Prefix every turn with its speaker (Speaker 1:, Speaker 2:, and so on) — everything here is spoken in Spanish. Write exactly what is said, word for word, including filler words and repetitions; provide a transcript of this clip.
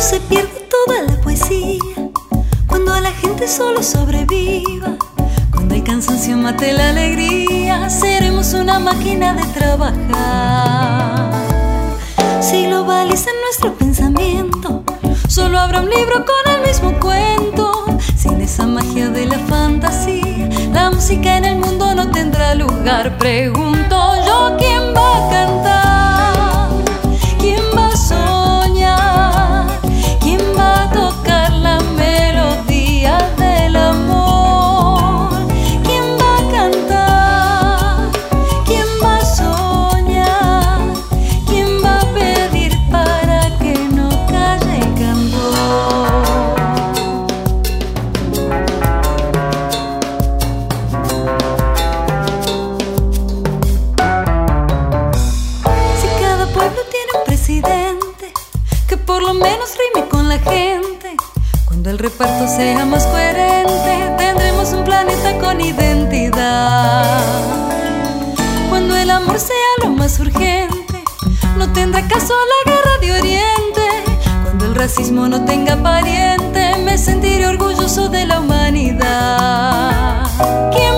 Speaker 1: se pierde toda la poesía, cuando a la gente solo sobreviva, cuando el cansancio mate la alegría, seremos una máquina de trabajar. Si globalizan nuestro pensamiento, solo habrá un libro con el mismo cuento. Sin esa magia de la fantasía, la música en el mundo no tendrá lugar. Pregunto yo, ¿quién va a cantar? ¿Quién va a soñar? ¿Quién va a tocar la melodía del amor? ¿Quién va a cantar? ¿Quién va a soñar? ¿Quién va a pedir para que no calle el cantor? Si cada pueblo tiene un presidente que por lo menos rime con la gente, cuando el reparto sea más coherente, tendremos un planeta con identidad. Cuando el amor sea lo más urgente, no tendrá caso la guerra de Oriente. Cuando el racismo no tenga pariente, me sentiré orgulloso de la humanidad. ¿Quién